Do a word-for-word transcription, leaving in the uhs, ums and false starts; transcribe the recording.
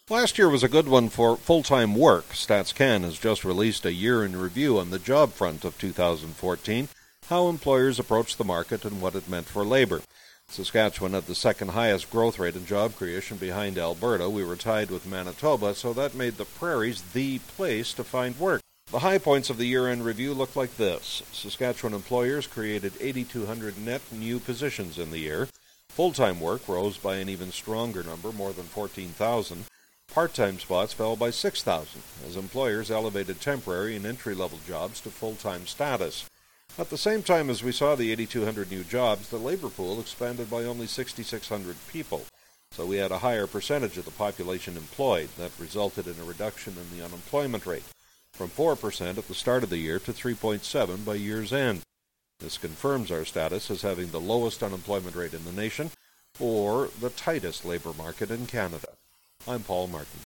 Last year was a good one for full-time work. StatsCan has just released a year in review on the job front of two thousand fourteen, how employers approached the market and what it meant for labor. Saskatchewan had the second highest growth rate in job creation behind Alberta. We were tied with Manitoba, so that made the prairies the place to find work. The high points of the year-end review look like this. Saskatchewan employers created eight thousand two hundred net new positions in the year. Full-time work rose by an even stronger number, more than fourteen thousand. Part-time spots fell by six thousand, as employers elevated temporary and entry-level jobs to full-time status. At the same time as we saw the eight thousand two hundred new jobs, the labor pool expanded by only six thousand six hundred people. So we had a higher percentage of the population employed. That resulted in a reduction in the unemployment rate, from four percent at the start of the year to three point seven by year's end. This confirms our status as having the lowest unemployment rate in the nation, or the tightest labor market in Canada. I'm Paul Martin.